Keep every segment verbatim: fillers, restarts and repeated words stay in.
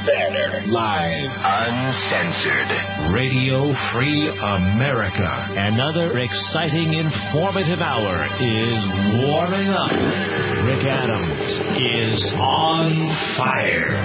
Banner. Live. Uncensored. Radio Free America. Another exciting, informative hour is warming up. Rick Adams is on fire.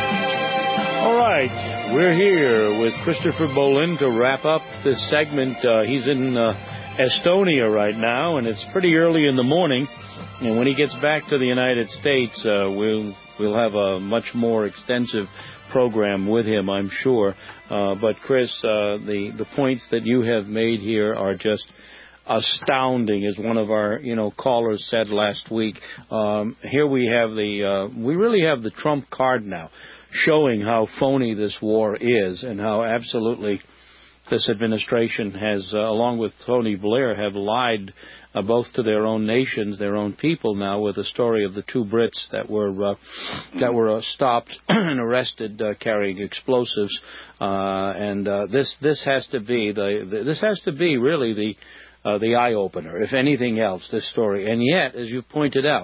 All right. We're here with Christopher Bolin to wrap up this segment. Uh, he's in uh, Estonia right now, and it's pretty early in the morning. And when he gets back to the United States, uh, we'll we'll have a much more extensive program with him, I'm sure. Uh, but Chris, uh, the the points that you have made here are just astounding, as one of our you know callers said last week. Um, here we have the uh, we really have the trump card now, showing how phony this war is and how absolutely this administration has, uh, along with Tony Blair, have lied uh, both to their own nations, their own people now, with the story of the two Brits that were uh, that were uh, stopped and arrested uh, carrying explosives. Uh, and uh, this this has to be the, the this has to be really the uh, the eye opener, if anything else, this story. And yet, as you pointed out,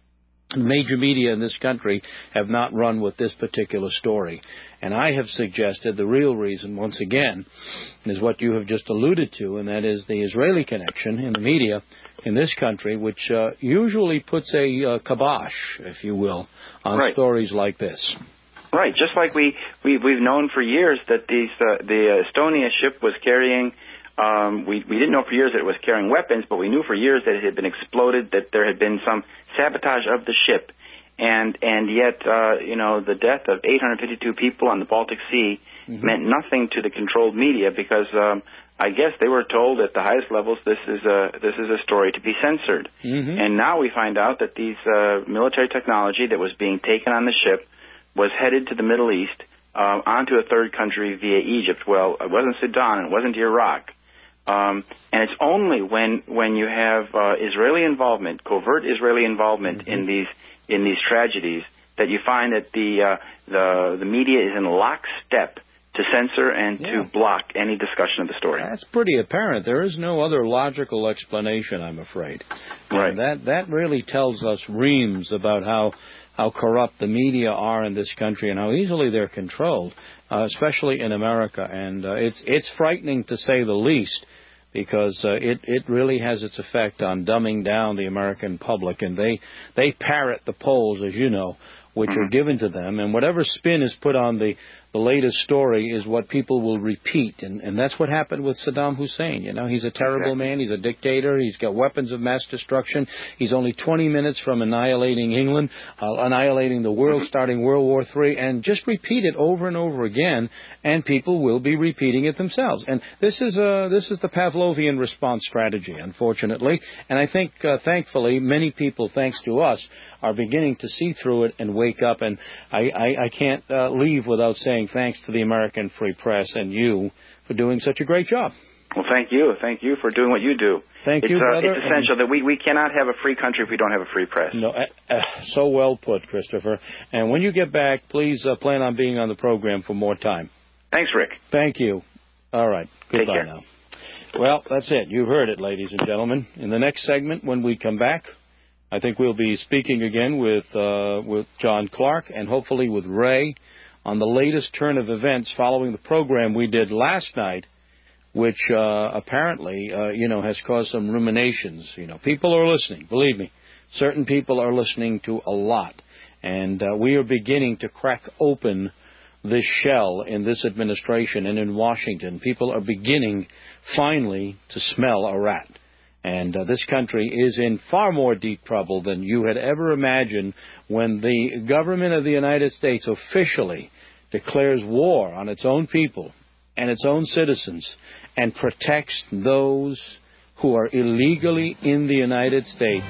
major media in this country have not run with this particular story. And I have suggested the real reason, once again, is what you have just alluded to, and that is the Israeli connection in the media in this country, which uh, usually puts a uh, kibosh, if you will, on right. stories like this. Right, just like we, we, we've known for years that these uh, the Estonia ship was carrying Um, we, we didn't know for years that it was carrying weapons, but we knew for years that it had been exploded, that there had been some sabotage of the ship. And and yet, uh, you know, the death of eight hundred fifty-two people on the Baltic Sea mm-hmm. meant nothing to the controlled media because um, I guess they were told at the highest levels this is a, this is a story to be censored. Mm-hmm. And now we find out that these uh, military technology that was being taken on the ship was headed to the Middle East uh, onto a third country via Egypt. Well, it wasn't Sudan, it wasn't Iraq. Um, and it's only when when you have uh, Israeli involvement, covert Israeli involvement mm-hmm. in these in these tragedies, that you find that the uh, the the media is in lockstep to censor and yeah. to block any discussion of the story. That's pretty apparent. There is no other logical explanation, I'm afraid. Right. And that that really tells us reams about how how corrupt the media are in this country and how easily they're controlled, uh, especially in America. And uh, it's it's frightening to say the least, because uh, it, it really has its effect on dumbing down the American public. And they, they parrot the polls, as you know, which mm-hmm. are given to them. And whatever spin is put on the, the latest story is what people will repeat. And, and that's what happened with Saddam Hussein. You know, he's a terrible okay. man. He's a dictator. He's got weapons of mass destruction. He's only twenty minutes from annihilating England, uh, annihilating the world, starting World War Three. And just repeat it over and over again, and people will be repeating it themselves. And this is, uh, this is the Pavlovian response strategy, unfortunately. And I think, uh, thankfully, many people, thanks to us, are beginning to see through it and wake up. And I, I, I can't uh, leave without saying thanks to the American Free Press and you for doing such a great job. Well, thank you. Thank you for doing what you do. Thank it's, you, uh, brother. It's essential that we, we cannot have a free country if we don't have a free press. No, uh, uh, so well put, Christopher. And when you get back, please uh, plan on being on the program for more time. Thanks, Rick. Thank you. All right. Goodbye now. Well, that's it. You've heard it, ladies and gentlemen. In the next segment, when we come back, I think we'll be speaking again with uh, with John Clark and hopefully with Ray on the latest turn of events following the program we did last night, which uh, apparently, uh, you know, has caused some ruminations. You know, people are listening. Believe me, certain people are listening to a lot. And uh, we are beginning to crack open this shell in this administration and in Washington. People are beginning, finally, to smell a rat. And uh, this country is in far more deep trouble than you had ever imagined when the government of the United States officially declares war on its own people and its own citizens and protects those who are illegally in the United States,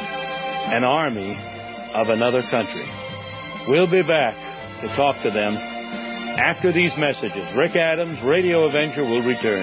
an army of another country. We'll be back to talk to them after these messages. Rick Adams, Radio Avenger, will return.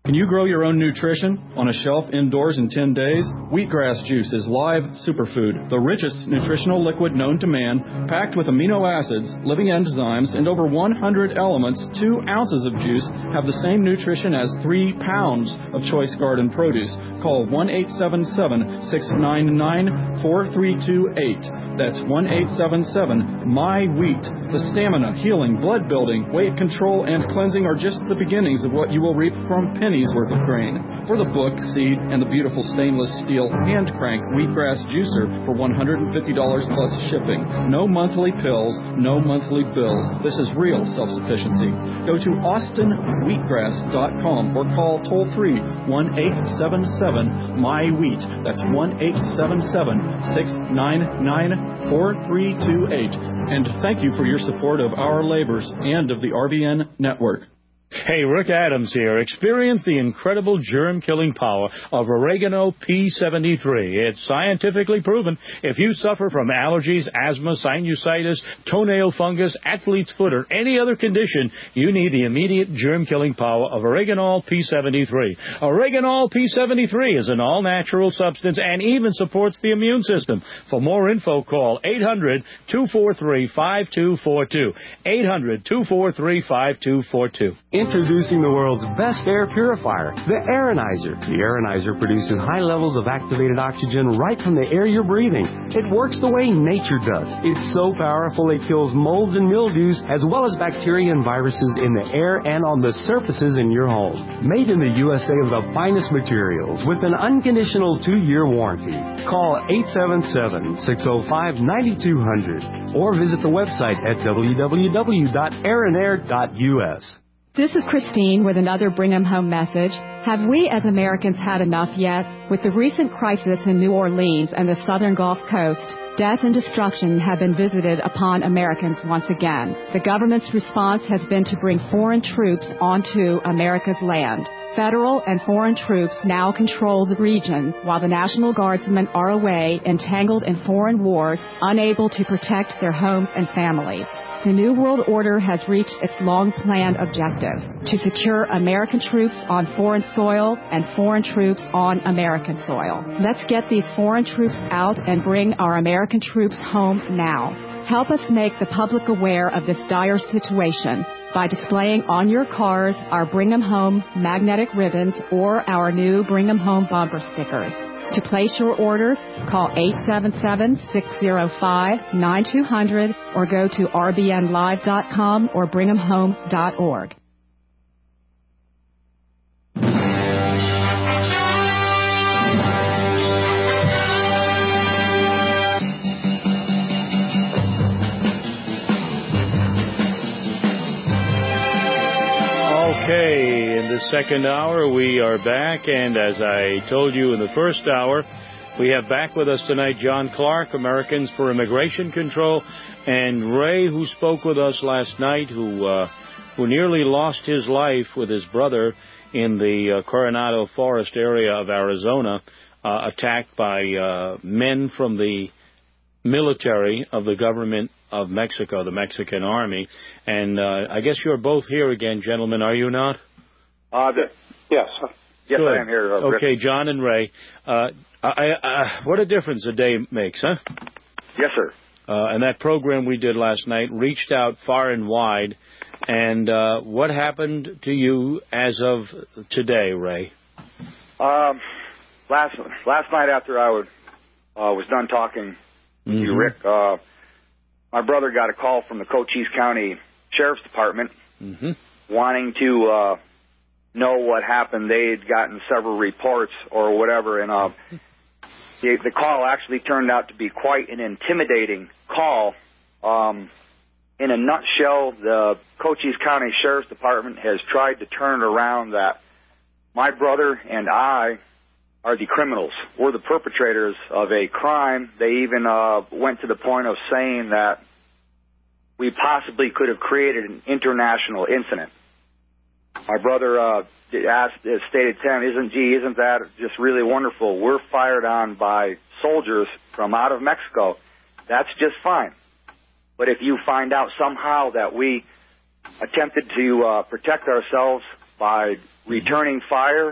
Can you grow your own nutrition on a shelf indoors in ten days? Wheatgrass juice is live superfood, the richest nutritional liquid known to man, packed with amino acids, living enzymes, and over one hundred elements. Two ounces of juice have the same nutrition as three pounds of choice garden produce. Call one eight seven seven, six nine nine, four three two eight. That's one eight seven seven, M Y wheat. The stamina, healing, blood building, weight control, and cleansing are just the beginnings of what you will reap from pennies worth of grain. For the book, seed, and the beautiful stainless steel hand crank wheatgrass juicer for one hundred fifty dollars plus shipping. No monthly pills, no monthly bills. This is real self-sufficiency. Go to austin wheatgrass dot com or call toll free one eight seven seven, M Y wheat. That's one eight seven seven, six nine nine, four three two eight. And thank you for your support of our labors and of the R B N network. Hey, Rick Adams here. Experience the incredible germ-killing power of Oregano P seventy-three. It's scientifically proven. If you suffer from allergies, asthma, sinusitis, toenail fungus, athlete's foot, or any other condition, you need the immediate germ-killing power of Oregano P seventy-three. Oregano P seventy-three is an all-natural substance and even supports the immune system. For more info, call eight hundred, two four three, five two four two. eight hundred, two four three, five two four two. Introducing the world's best air purifier, the Aeronizer. The Aeronizer produces high levels of activated oxygen right from the air you're breathing. It works the way nature does. It's so powerful it kills molds and mildews as well as bacteria and viruses in the air and on the surfaces in your home. Made in the U S A with the finest materials with an unconditional two-year warranty. Call eight seven seven, six oh five, nine two zero zero or visit the website at w w w dot aeronair dot u s. This is Christine with another Bring 'em Home message. Have we as Americans had enough yet? With the recent crisis in New Orleans and the southern Gulf Coast, death and destruction have been visited upon Americans once again. The government's response has been to bring foreign troops onto America's land. Federal and foreign troops now control the region, while the National Guardsmen are away, entangled in foreign wars, unable to protect their homes and families. The New World Order has reached its long-planned objective, to secure American troops on foreign soil and foreign troops on American soil. Let's get these foreign troops out and bring our American troops home now. Help us make the public aware of this dire situation by displaying on your cars our Bring 'em Home magnetic ribbons or our new Bring 'em Home bumper stickers. To place your orders, call eight seven seven, six oh five, nine two zero zero or go to r b n live dot com or bring em home dot org. Okay, in the second hour, we are back, and as I told you in the first hour, we have back with us tonight John Clark, Americans for Immigration Control, and Ray, who spoke with us last night, who uh, who nearly lost his life with his brother in the uh, Coronado Forest area of Arizona, uh, attacked by uh, men from the military of the government of Mexico, the Mexican Army. And uh, I guess you're both here again, gentlemen, are you not? Uh, the, yes. Yes, Good. I am here. Uh, okay, Rick. John and Ray. Uh, I, I, what a difference a day makes, huh? Yes, sir. Uh, and that program we did last night reached out far and wide. And uh, what happened to you as of today, Ray? Um, last last night after I would, uh, was done talking mm-hmm. to you, Rick, uh, my brother got a call from the Cochise County Sheriff's Department mm-hmm. wanting to uh, know what happened. They had gotten several reports or whatever, and uh, the, the call actually turned out to be quite an intimidating call. Um, in a nutshell, the Cochise County Sheriff's Department has tried to turn it around that my brother and I are the criminals. We're the perpetrators of a crime. They even uh, went to the point of saying that we possibly could have created an international incident. My brother uh, asked, stated to him, isn't, gee, isn't that just really wonderful? We're fired on by soldiers from out of Mexico. That's just fine. But if you find out somehow that we attempted to uh, protect ourselves by returning fire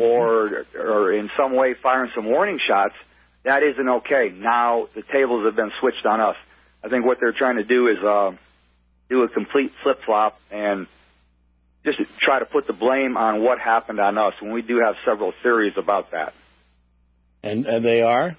or or in some way firing some warning shots, that isn't okay. Now the tables have been switched on us. I think what they're trying to do is uh, do a complete flip-flop and just try to put the blame on what happened on us, when we do have several theories about that. And, and they are?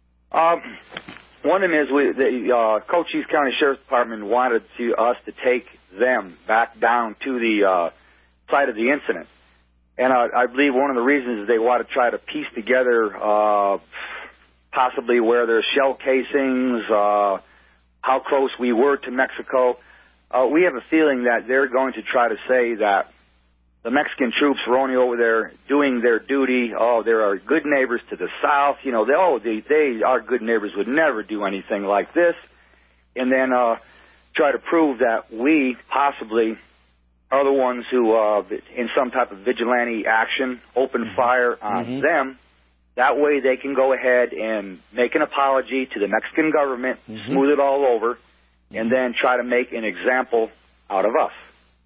Um, one of them is we, the uh, Cochise County Sheriff's Department wanted to, us to take them back down to the uh, site of the incident. And uh, I believe one of the reasons is they want to try to piece together uh, possibly where there's shell casings, uh, how close we were to Mexico. Uh, we have a feeling that they're going to try to say that the Mexican troops were only over there doing their duty. Oh, there are good neighbors to the south. You know, they, oh, they, they, our good neighbors would never do anything like this. And then uh, try to prove that we possibly are the ones who, uh, in some type of vigilante action, open mm-hmm. fire on mm-hmm. them. That way they can go ahead and make an apology to the Mexican government, mm-hmm. smooth it all over, and then try to make an example out of us.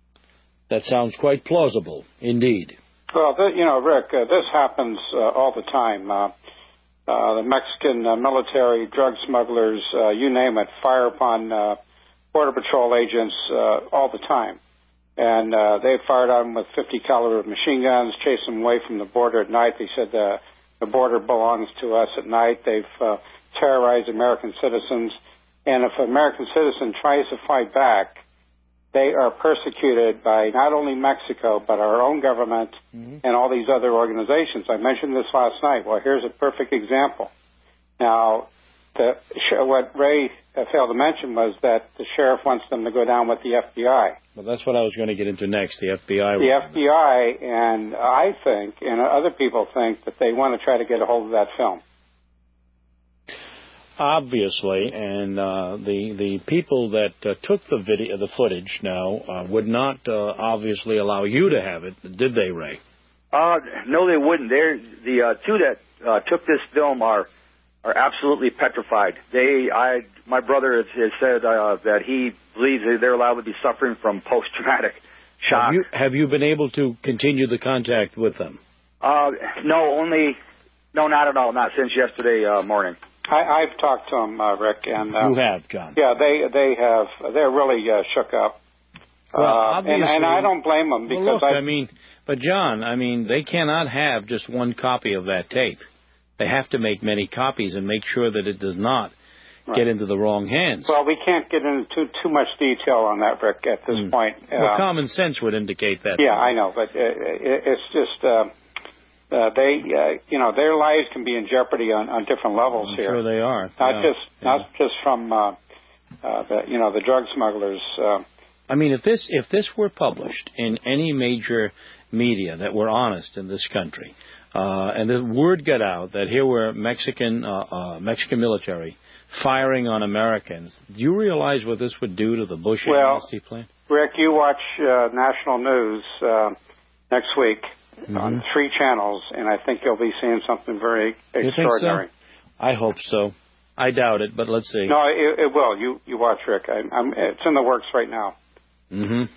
That sounds quite plausible, indeed. Well, th- you know, Rick, uh, this happens uh, all the time. Uh, uh, the Mexican uh, military, drug smugglers, uh, you name it, fire upon uh, Border Patrol agents uh, all the time. And uh, they fired on them with fifty caliber machine guns, chased them away from the border at night. They said the, the border belongs to us at night. They've uh, terrorized American citizens. And if an American citizen tries to fight back, they are persecuted by not only Mexico, but our own government mm-hmm. and all these other organizations. I mentioned this last night. Well, here's a perfect example. Now, the, what Ray failed to mention was that the sheriff wants them to go down with the F B I. Well, that's what I was going to get into next, the F B I. The F B I, and I think, and other people think, that they want to try to get a hold of that film. Obviously, and uh, the the people that uh, took the video, the footage now, uh, would not uh, obviously allow you to have it, did they, Ray? Uh, no, they wouldn't. They're, the uh, two that uh, took this film are are absolutely petrified. They, I, my brother has, has said uh, that he believes that they're allowed to be suffering from post-traumatic shock. Have you, have you been able to continue the contact with them? Uh, no, only, no, not at all. Not since yesterday uh, morning. I, I've talked to them, uh, Rick, and uh, you have, John. Yeah, they they have. They're really uh, shook up. Well, uh, and, and I don't blame them because well, look, I, I mean, but John, I mean, they cannot have just one copy of that tape. They have to make many copies and make sure that it does not right. get into the wrong hands. Well, we can't get into too, too much detail on that, Rick, at this mm. point. Well, uh, common sense would indicate that. Yeah, I know, but uh, it, it's just. Uh, Uh, they, uh, you know, their lives can be in jeopardy on, on different levels I'm here. Sure, they are. Not yeah. just, yeah. not just from, uh, uh, the, you know, the drug smugglers. Uh, I mean, if this if this were published in any major media that were honest in this country, uh, and the word got out that here were Mexican uh, uh, Mexican military firing on Americans, do you realize what this would do to the Bush well, amnesty plan? Rick, you watch uh, national news uh, next week. Mm-hmm. On three channels, and I think you'll be seeing something very extraordinary. You think so? I hope so. I doubt it, but let's see. No, it, it will. You you watch, Rick. I, I'm, it's in the works right now. Mm-hmm.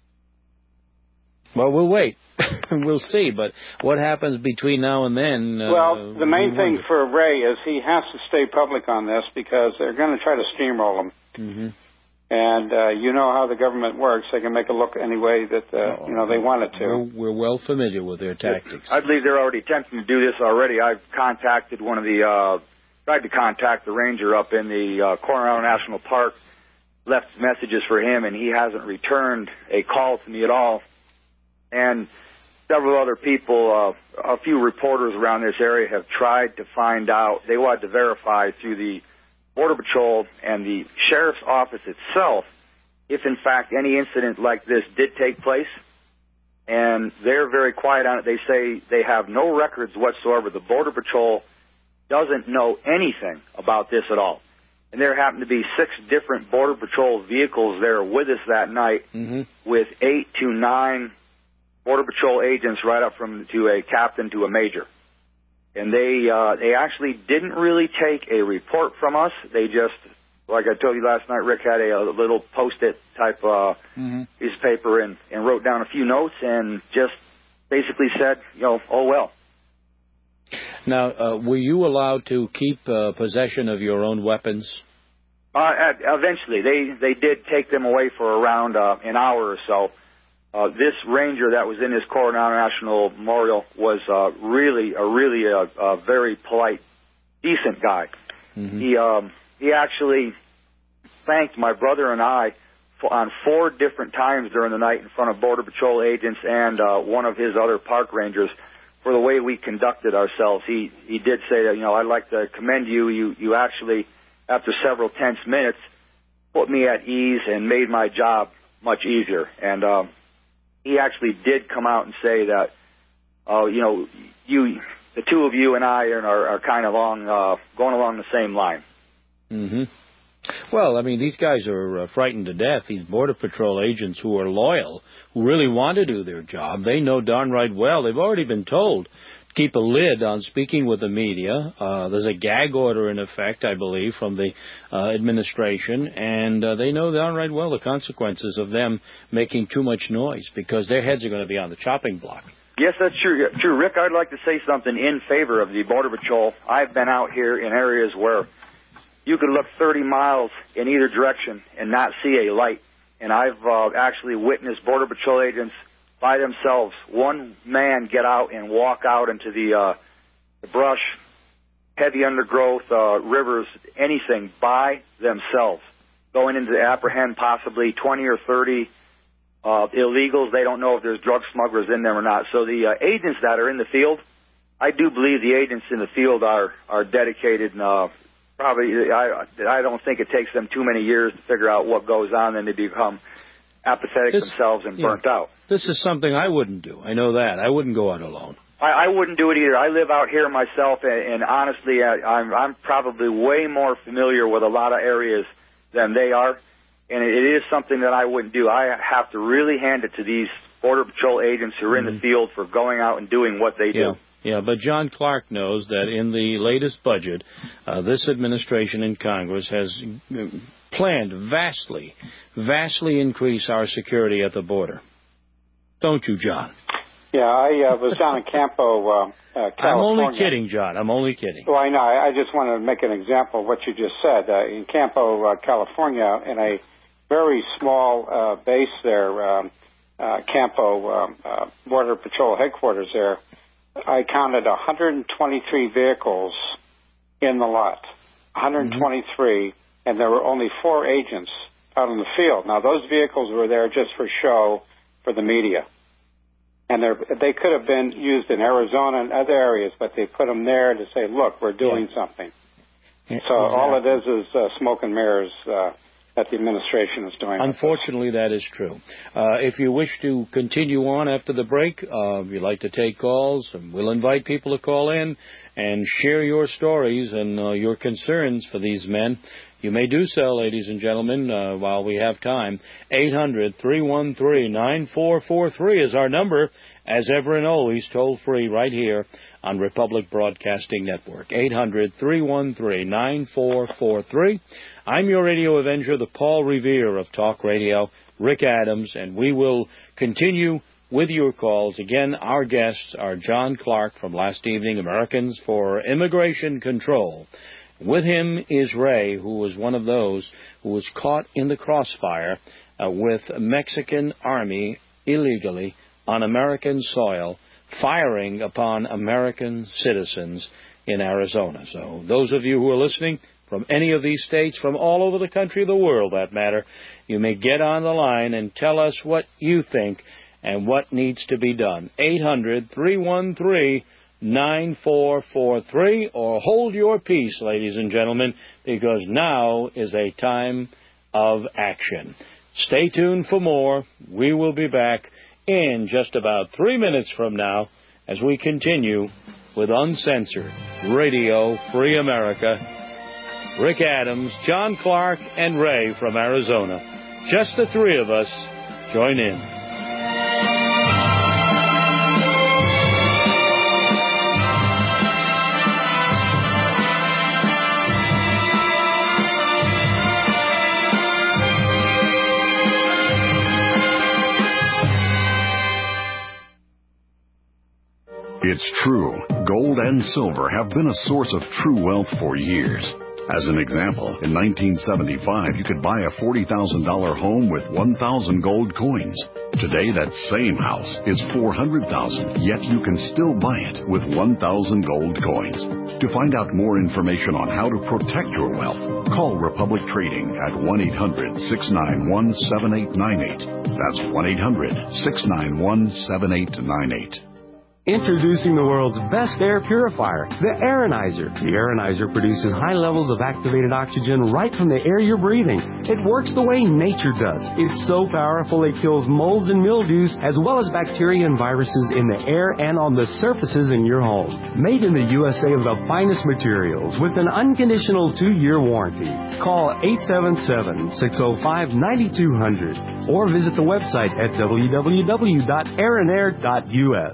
Well, we'll wait. We'll see. But what happens between now and then? Uh, well, the main thing wonder. for Ray is he has to stay public on this because they're going to try to steamroll him. Mm-hmm. And uh, you know how the government works. They can make it look any way that uh, you know they want it to. We're, we're well familiar with their tactics. I believe they're already attempting to do this already. I've contacted one of the, uh, tried to contact the ranger up in the uh, Coronado National Park, left messages for him, and he hasn't returned a call to me at all. And several other people, uh, a few reporters around this area have tried to find out. They wanted to verify through the Border Patrol and the Sheriff's Office itself if, in fact, any incident like this did take place. And they're very quiet on it. They say they have no records whatsoever. The Border Patrol doesn't know anything about this at all. And there happened to be six different Border Patrol vehicles there with us that night mm-hmm. with eight to nine Border Patrol agents right up from to a captain to a major. And they uh, they actually didn't really take a report from us. They just, like I told you last night, Rick had a, a little Post-it type uh, mm-hmm. piece of paper and, and wrote down a few notes and just basically said, you know, oh well. Now, uh, were you allowed to keep uh, possession of your own weapons? Uh, at, eventually, they they did take them away for around uh, an hour or so. Uh, this ranger that was in his Coronado National Memorial was uh, really a really a, a very polite, decent guy. Mm-hmm. He um, he actually thanked my brother and I for, on four different times during the night in front of Border Patrol agents and uh, one of his other park rangers for the way we conducted ourselves. He he did say that, you know, I'd like to commend you. You you actually, after several tense minutes, put me at ease and made my job much easier. And um, he actually did come out and say that, uh, you know, you, the two of you and I are, are kind of along, uh, going along the same line. Mm-hmm. Well, I mean, these guys are uh, frightened to death, these Border Patrol agents who are loyal, who really want to do their job. They know darn right well. They've already been told to keep a lid on speaking with the media. Uh, there's a gag order in effect, I believe, from the uh, administration, and uh, they know darn right well the consequences of them making too much noise because their heads are going to be on the chopping block. Yes, that's true. True, Rick, I'd like to say something in favor of the Border Patrol. I've been out here in areas where you could look thirty miles in either direction and not see a light. And I've uh, actually witnessed Border Patrol agents by themselves, one man get out and walk out into the, uh, the brush, heavy undergrowth, uh, rivers, anything by themselves, going in to apprehend possibly twenty or thirty uh, illegals. They don't know if there's drug smugglers in there or not. So the uh, agents that are in the field, I do believe the agents in the field are, are dedicated and uh, Probably, I, I don't think it takes them too many years to figure out what goes on, and they become apathetic this, themselves and burnt yeah, out. This is something I wouldn't do. I know that. I wouldn't go out alone. I, I wouldn't do it either. I live out here myself, and, and honestly, I, I'm, I'm probably way more familiar with a lot of areas than they are, and it, it is something that I wouldn't do. I have to really hand it to these Border Patrol agents who are mm-hmm. in the field for going out and doing what they yeah. do. Yeah, but John Clark knows that in the latest budget, uh, this administration in Congress has planned vastly, vastly increase our security at the border. Don't you, John? Yeah, I uh, was down in Campo, uh, uh, California. I'm only kidding, John. I'm only kidding. Well, I know. I just want to make an example of what you just said. Uh, in Campo, uh, California, in a very small uh, base there, um, uh, Campo um, uh, Border Patrol headquarters there, I counted one hundred twenty-three vehicles in the lot, one hundred twenty-three, mm-hmm. and there were only four agents out in the field. Now, those vehicles were there just for show for the media. And they could have been used in Arizona and other areas, but they put them there to say, look, we're doing yeah. something. So exactly. all it is is uh, smoke and mirrors uh, that the administration is doing. Unfortunately, that is true. Uh, if you wish to continue on after the break, uh, if you'd like to take calls, and we'll invite people to call in and share your stories and uh, your concerns for these men. You may do so, ladies and gentlemen, uh, while we have time. eight hundred, three one three, nine four four three is our number, as ever and always, toll-free right here on Republic Broadcasting Network. eight hundred, three one three, nine four four three. I'm your radio avenger, the Paul Revere of Talk Radio, Rick Adams, and we will continue with your calls. Again, our guests are John Clark from last evening, Americans for Immigration Control. With him is Ray, who was one of those who was caught in the crossfire uh, with Mexican Army illegally on American soil, firing upon American citizens in Arizona. So those of you who are listening from any of these states, from all over the country, the world, that matter, you may get on the line and tell us what you think and what needs to be done. eight hundred, three one three, nine four four three, or hold your peace, ladies and gentlemen, because now is a time of action. Stay tuned for more. We will be back in just about three minutes from now as we continue with Uncensored Radio Free America. Rick Adams, John Clark, and Ray from Arizona. Just the three of us. Join in. It's true. Gold and silver have been a source of true wealth for years. As an example, in nineteen seventy-five, you could buy a forty thousand dollars home with one thousand gold coins. Today, that same house is four hundred thousand dollars, yet you can still buy it with one thousand gold coins. To find out more information on how to protect your wealth, call Republic Trading at one eight hundred, six nine one, seven eight nine eight. That's one eight hundred, six nine one, seven eight nine eight. Introducing the world's best air purifier, the Aeronizer. The Aeronizer produces high levels of activated oxygen right from the air you're breathing. It works the way nature does. It's so powerful it kills molds and mildews as well as bacteria and viruses in the air and on the surfaces in your home. Made in the U S A of the finest materials with an unconditional two-year warranty. Call eight seven seven, six zero five, nine two zero zero or visit the website at w w w dot aeronair dot u s.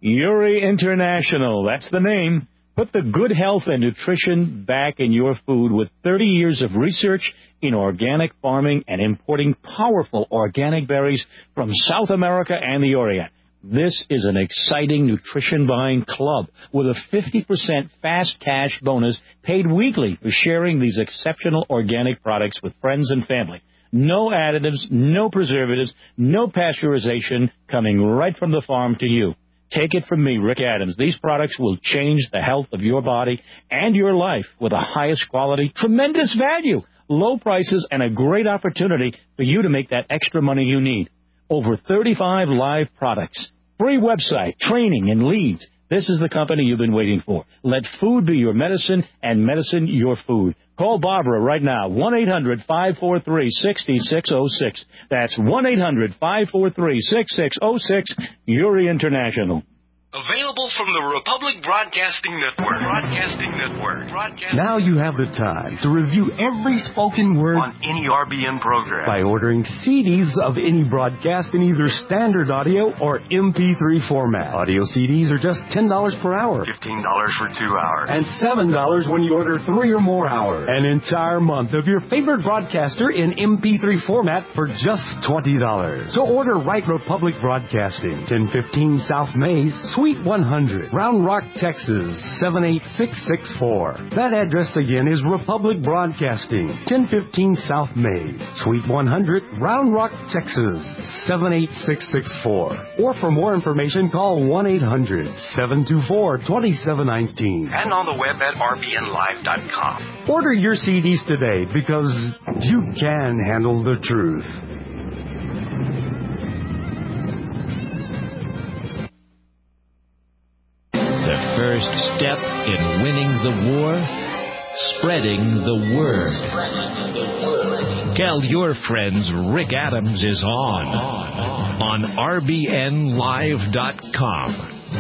Uri International, that's the name. Put the good health and nutrition back in your food with thirty years of research in organic farming and importing powerful organic berries from South America and the Orient. This is an exciting nutrition buying club with a fifty percent fast cash bonus paid weekly for sharing these exceptional organic products with friends and family. No additives, no preservatives, no pasteurization, coming right from the farm to you. Take it from me, Rick Adams. These products will change the health of your body and your life with the highest quality, tremendous value, low prices, and a great opportunity for you to make that extra money you need. Over thirty-five live products, free website, training, and leads. This is the company you've been waiting for. Let food be your medicine and medicine your food. Call Barbara right now, one eight hundred, five four three, six six zero six. That's one eight hundred, five four three, six six zero six, Uri International. Available from the Republic Broadcasting Network. Broadcasting Network. Broadcasting Now you have the time to review every spoken word on any R B N program by ordering C Ds of any broadcast in either standard audio or M P three format. Audio C Ds are just ten dollars per hour. fifteen dollars for two hours. And seven dollars when you order three or more hours. An entire month of your favorite broadcaster in M P three format for just twenty dollars. So order right Republic Broadcasting, ten fifteen South Mays, Suite one hundred, Round Rock, Texas, seven eight six six four. That address again is Republic Broadcasting, ten fifteen South Mays, Suite one hundred, Round Rock, Texas, seven eight six six four. Or for more information, call one eight hundred, seven two four, two seven one nine. And on the web at r b n live dot com. Order your C Ds today because you can handle the truth. The first step in winning the war, spreading the word. Tell your friends Rick Adams is on on r b n live dot com.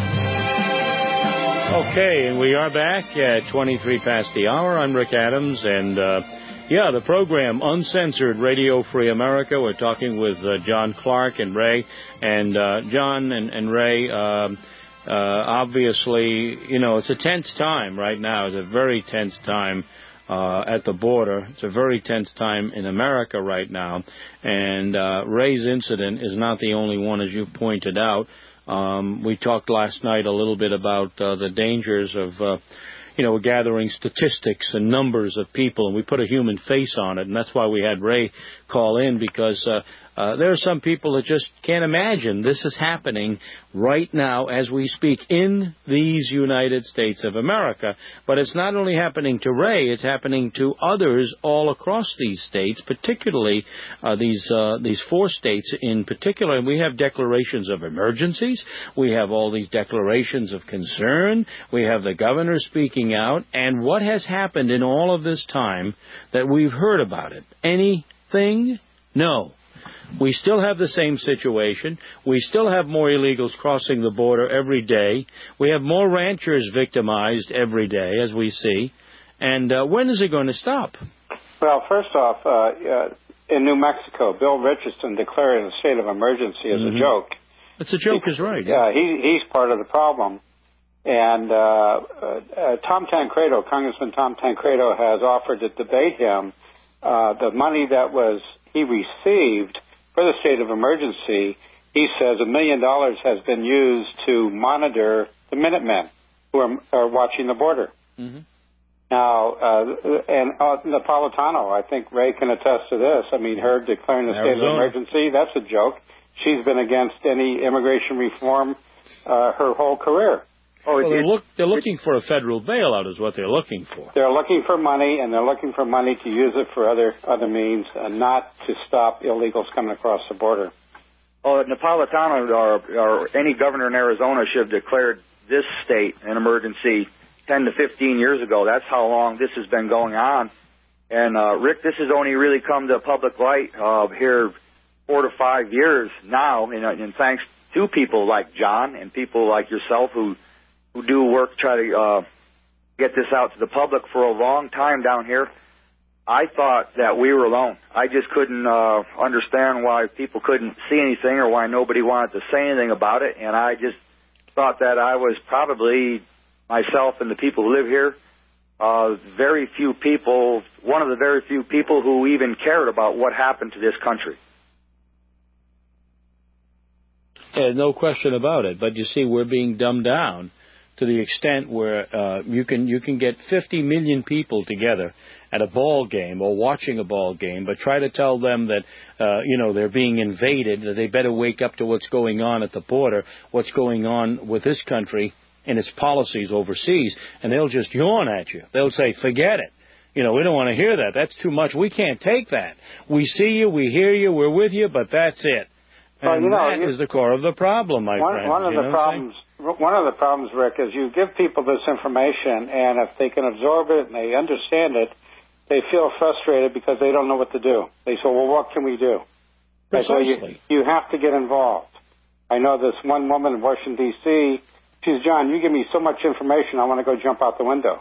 Okay, and we are back at twenty-three past the hour. I'm Rick Adams, and uh, yeah, the program Uncensored Radio Free America. We're talking with uh, John Clark and Ray, and uh, John and, and Ray. Um, Uh, obviously, you know, it's a tense time right now. It's a very tense time uh, at the border. It's a very tense time in America right now. And uh, Ray's incident is not the only one, as you pointed out. Um, we talked last night a little bit about uh, the dangers of, uh, you know, gathering statistics and numbers of people, and we put a human face on it. And that's why we had Ray call in, because uh, Uh, there are some people that just can't imagine this is happening right now as we speak in these United States of America. But it's not only happening to Ray, it's happening to others all across these states, particularly uh, these uh, these four states in particular. And we have declarations of emergencies. We have all these declarations of concern. We have the governor speaking out. And what has happened in all of this time that we've heard about it? Anything? No. We still have the same situation. We still have more illegals crossing the border every day. We have more ranchers victimized every day, as we see. And uh, when is it going to stop? Well, first off, uh, uh, in New Mexico, Bill Richardson declaring a state of emergency is mm-hmm. a joke. It's a joke, he, is right. Yeah, he, he's part of the problem. And uh, uh, Tom Tancredo, Congressman Tom Tancredo, has offered to debate him. Uh, the money that was he received for the state of emergency, he says a million dollars has been used to monitor the Minutemen who are, are watching the border. Mm-hmm. Now, uh, and uh, Napolitano, I think Ray can attest to this. I mean, her declaring a state of emergency, that's a joke. She's been against any immigration reform uh, her whole career. Oh, well, they're, look, they're looking for a federal bailout is what they're looking for. They're looking for money, and they're looking for money to use it for other other means, and not to stop illegals coming across the border. Well, Napolitano or, or any governor in Arizona should have declared this state an emergency ten to fifteen years ago. That's how long this has been going on. And, uh, Rick, this has only really come to public light uh, here four to five years now, and, and thanks to people like John and people like yourself who who do work to try to uh, get this out to the public for a long time down here. I thought that we were alone. I just couldn't uh, understand why people couldn't see anything or why nobody wanted to say anything about it, and I just thought that I was probably myself and the people who live here, uh, very few people, one of the very few people who even cared about what happened to this country. Yeah, no question about it. But you see, we're being dumbed down to the extent where uh, you can you can get fifty million people together at a ball game or watching a ball game, but try to tell them that uh, you know they're being invaded, that they better wake up to what's going on at the border, what's going on with this country and its policies overseas, and they'll just yawn at you. They'll say, forget it. You know, we don't want to hear that. That's too much. We can't take that. We see you, we hear you, we're with you, but that's it. And well, you know, that you, is the core of the problem, my one, friend. One of you the know problems, one of the problems, Rick, is you give people this information, and if they can absorb it and they understand it, they feel frustrated because they don't know what to do. They say, well, what can we do? Precisely. I say, you, you have to get involved. I know this one woman in Washington, D C, she's, John, you give me so much information, I want to go jump out the window.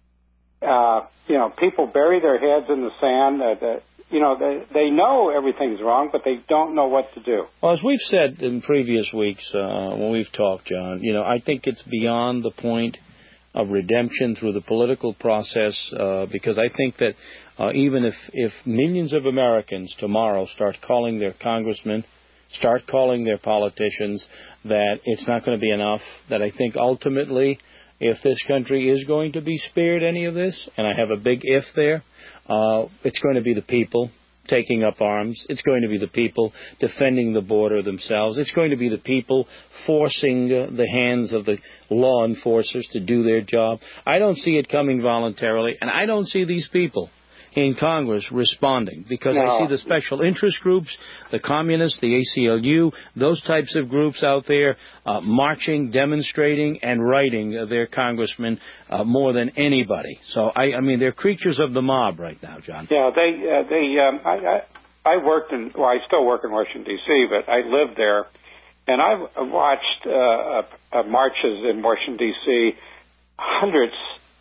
Uh, you know, people bury their heads in the sand. Uh, the, you know, they, they know everything's wrong, but they don't know what to do. Well, as we've said in previous weeks uh, when we've talked, John, you know, I think it's beyond the point of redemption through the political process uh, because I think that uh, even if, if millions of Americans tomorrow start calling their congressmen, start calling their politicians, that it's not going to be enough, that I think ultimately if this country is going to be spared any of this, and I have a big if there, uh, it's going to be the people taking up arms. It's going to be the people defending the border themselves. It's going to be the people forcing uh, the hands of the law enforcers to do their job. I don't see it coming voluntarily, and I don't see these people in Congress responding because no. I see the special interest groups, the communists, the A C L U, those types of groups out there uh, marching, demonstrating, and writing uh, their congressmen uh, more than anybody. So, I, I mean, they're creatures of the mob right now, John. Yeah, they, uh, they, um, I, I, I worked in, well, I still work in Washington, D C, but I lived there, and I've watched uh, uh, marches in Washington, D C, hundreds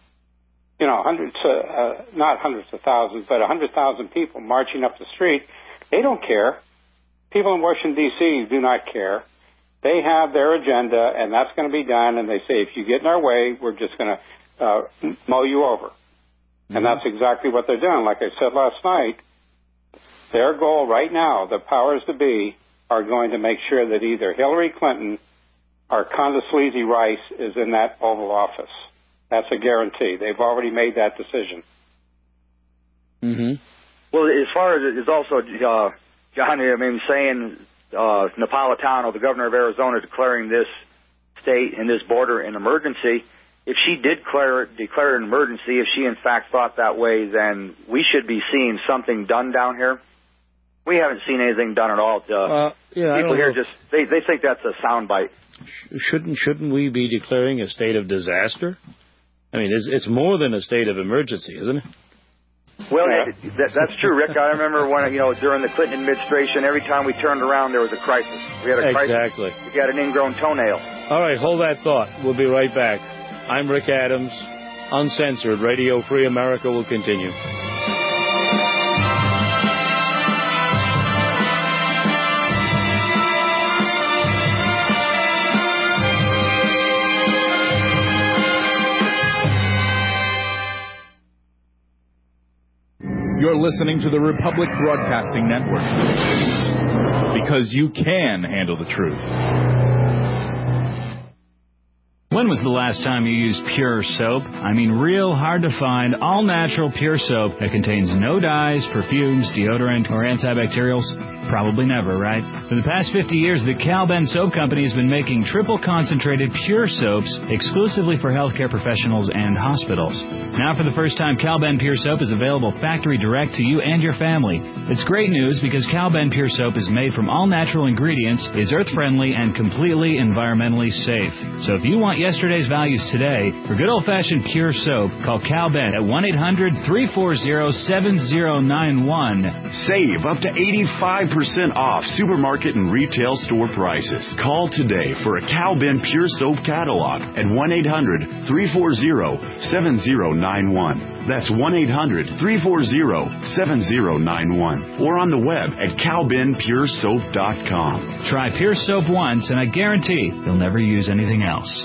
You know, hundreds, uh, uh, not hundreds of thousands, but a hundred thousand people marching up the street. They don't care. People in Washington, D C do not care. They have their agenda, and that's going to be done, and they say, if you get in our way, we're just going to uh, mow you over. Mm-hmm. And that's exactly what they're doing. Like I said last night, their goal right now, the powers to be, are going to make sure that either Hillary Clinton or Condoleezza Rice is in that Oval Office. That's a guarantee. They've already made that decision. Mm-hmm. Well, as far as it's also, uh, John, I mean, saying uh, Napolitano, the governor of Arizona, declaring this state and this border an emergency, if she did declare, declare an emergency, if she in fact thought that way, then we should be seeing something done down here. We haven't seen anything done at all. Uh, uh, yeah, people here just, they, they think that's a soundbite. Shouldn't, shouldn't we be declaring a state of disaster? I mean, it's, it's more than a state of emergency, isn't it? Well, yeah. that, that's true, Rick. I remember when, you know, during the Clinton administration, every time we turned around, there was a crisis. We had a crisis. Exactly. We got an ingrown toenail. All right, hold that thought. We'll be right back. I'm Rick Adams. Uncensored Radio Free America will continue. You're listening to the Republic Broadcasting Network. Because you can handle the truth. When was the last time you used Pure Soap? I mean, real hard to find, all-natural Pure Soap that contains no dyes, perfumes, deodorant, or antibacterials? Probably never, right? For the past fifty years, the Cal-Ben Soap Company has been making triple-concentrated Pure Soaps exclusively for healthcare professionals and hospitals. Now, for the first time, Cal-Ben Pure Soap is available factory direct to you and your family. It's great news because Cal-Ben Pure Soap is made from all-natural ingredients, is earth-friendly, and completely environmentally safe. So if you want yesterday's values today, for good old-fashioned Pure Soap, call Cal-Ben at one eight hundred, three four zero, seven zero nine one. Save up to eighty-five percent off supermarket and retail store prices. Call today for a Cal-Ben Pure Soap catalog at one eight hundred, three four zero, seven zero nine one. That's one eight hundred, three four zero, seven zero nine one. Or on the web at cal ben pure soap dot com. Try Pure Soap once, and I guarantee you'll never use anything else.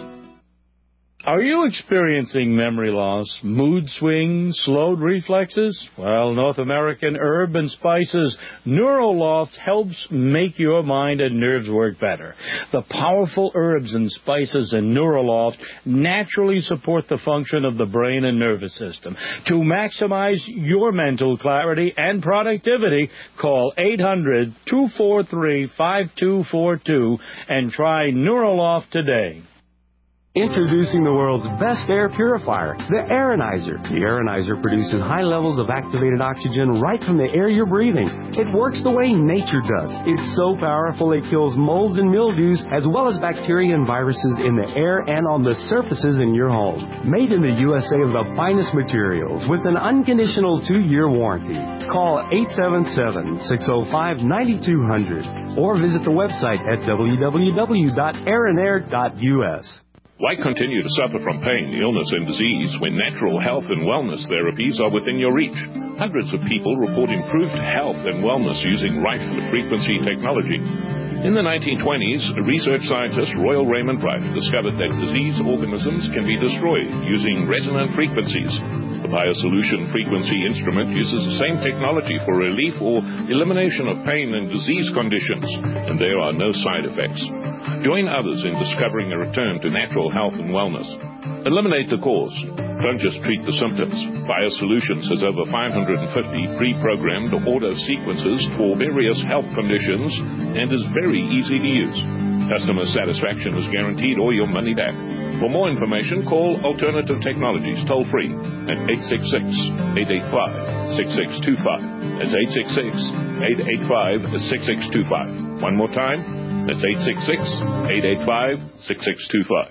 Are you experiencing memory loss, mood swings, slowed reflexes? Well, North American Herb and Spices Neuroloft helps make your mind and nerves work better. The powerful herbs and spices in Neuroloft naturally support the function of the brain and nervous system. To maximize your mental clarity and productivity, call eight hundred, two four three, five two four two and try Neuroloft today. Introducing the world's best air purifier, the Aironizer. The Aironizer produces high levels of activated oxygen right from the air you're breathing. It works the way nature does. It's so powerful it kills molds and mildews as well as bacteria and viruses in the air and on the surfaces in your home. Made in the U S A with the finest materials with an unconditional two-year warranty. Call eight seven seven, six oh five, nine two zero zero or visit the website at w w w dot aeronair dot u s. Why continue to suffer from pain, illness, and disease when natural health and wellness therapies are within your reach? Hundreds of people report improved health and wellness using right frequency technology. In the nineteen twenties, research scientist Royal Raymond Wright discovered that disease organisms can be destroyed using resonant frequencies. The BioSolution frequency instrument uses the same technology for relief or elimination of pain and disease conditions, and there are no side effects. Join others in discovering a return to natural health and wellness. Eliminate the cause. Don't just treat the symptoms. BioSolutions has over five hundred fifty pre-programmed auto sequences for various health conditions and is very easy to use. Customer satisfaction is guaranteed or your money back. For more information, call Alternative Technologies toll-free at eight six six, eight eight five, six six two five. That's eight six six, eight eight five, six six two five. One more time, that's eight six six, eight eight five, six six two five.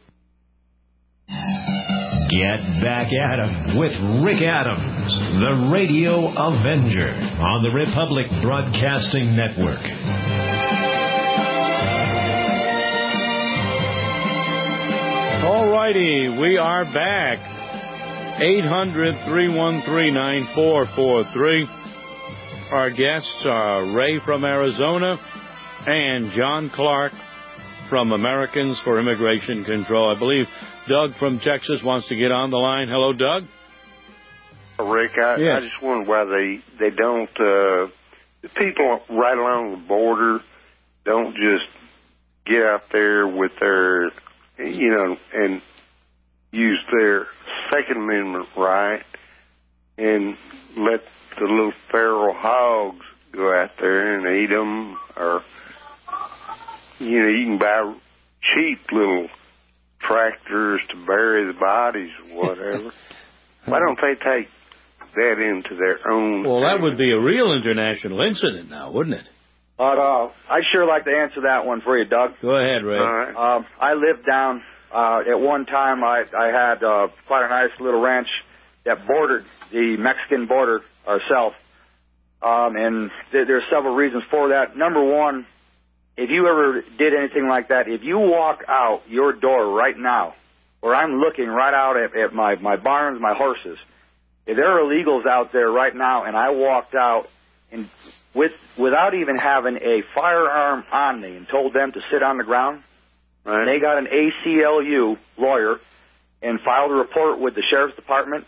Get back at 'em with Rick Adams, the Radio Avenger, on the Republic Broadcasting Network. All righty, we are back. eight hundred, three one three, nine four four three. Our guests are Ray from Arizona and John Clark from Americans for Immigration Control. I believe Doug from Texas wants to get on the line. Hello, Doug. Rick, I, yes. I just wonder why they, they don't, uh, the people right along the border don't just get out there with their, you know, and use their Second Amendment right and let the little feral hogs go out there and eat them, or, you know, you can buy cheap little tractors to bury the bodies or whatever. Why don't they take that into their own... Well, that would be a real international incident now, wouldn't it? Uh, I'd sure like to answer that one for you, Doug. Go ahead, Ray. All right. Um, I lived down, uh, at one time I, I had uh, quite a nice little ranch that bordered the Mexican border ourselves. Um, and th- there are several reasons for that. Number one, if you ever did anything like that, if you walk out your door right now, where I'm looking right out at, at my, my barns, my horses, if there are illegals out there right now and I walked out and with without even having a firearm on me and told them to sit on the ground, right. They got an A C L U lawyer and filed a report with the sheriff's department,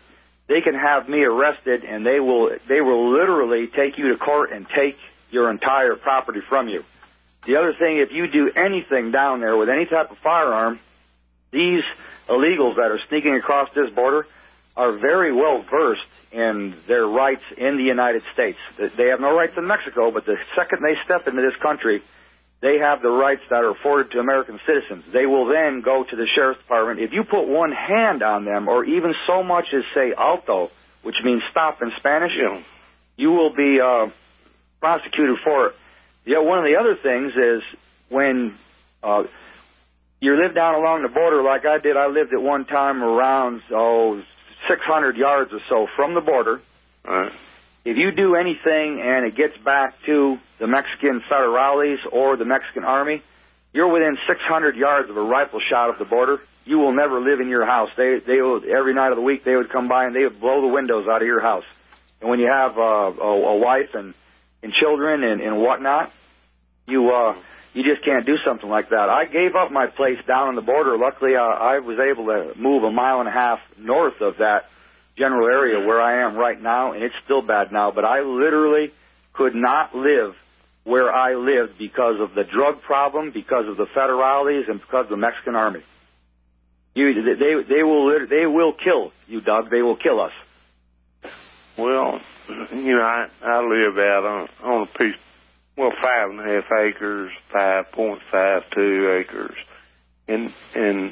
they can have me arrested, and they will they will literally take you to court and take your entire property from you. The other thing, if you do anything down there with any type of firearm, these illegals that are sneaking across this border are very well versed in their rights in the United States. They have no rights in Mexico, but the second they step into this country, they have the rights that are afforded to American citizens. They will then go to the sheriff's department. If you put one hand on them, or even so much as say alto, which means stop in Spanish, Yeah. you will be uh, prosecuted for it. Yeah, one of the other things is when uh, you live down along the border like I did. I lived at one time around, oh, six hundred yards or so from the border. All right. If you do anything and it gets back to the Mexican federales or the Mexican army, you're within six hundred yards of a rifle shot of the border. You will never live in your house. They, they will, every night of the week, they would come by and they would blow the windows out of your house. And when you have uh, a, a wife and, and children and, and whatnot, you uh, you just can't do something like that. I gave up my place down on the border. Luckily, uh, I was able to move a mile and a half north of that general area where I am right now, and it's still bad now. But I literally could not live where I lived because of the drug problem, because of the federales, and because of the Mexican army. You, they, they will, they will kill you, Doug. They will kill us. Well, you know, I, I live out on on a piece, well, five and a half acres, five point five two acres, and and